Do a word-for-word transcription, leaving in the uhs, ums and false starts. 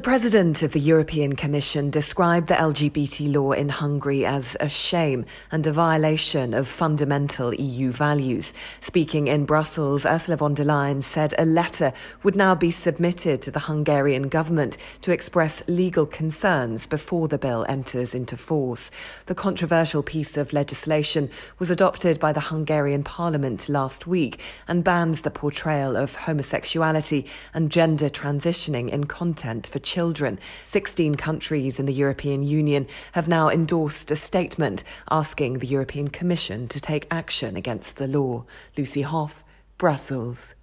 The President of the European Commission described the L G B T law in Hungary as a shame and a violation of fundamental E U values. Speaking in Brussels, Ursula von der Leyen said a letter would now be submitted to the Hungarian government to express legal concerns before the bill enters into force. The controversial piece of legislation was adopted by the Hungarian parliament last week and bans the portrayal of homosexuality and gender transitioning in content for children. sixteen countries in the European Union have now endorsed a statement asking the European Commission to take action against the law. Lucy Hoff, Brussels.